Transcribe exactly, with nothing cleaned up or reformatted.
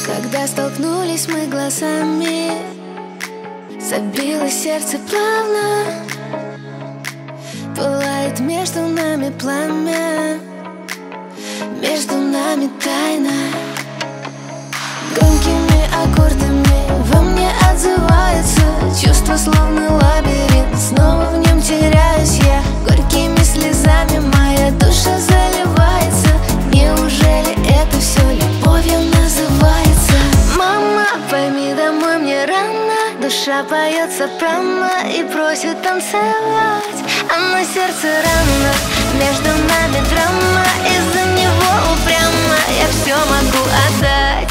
Когда столкнулись мы глазами, забилось сердце плавно. Пылает между нами пламя, между нами тайна. Громкими аккордами во мне отзывается чувство, словно лабиринт. Снова в нем теряюсь я, горькими слезами моя душа заливается. Неужели это все любовью называется? Мама, пойми, домой мне рано. Душа поет сопрано и просит танцевать, а на сердце рано. Между нами драма, из-за него упрямо я все могу отдать.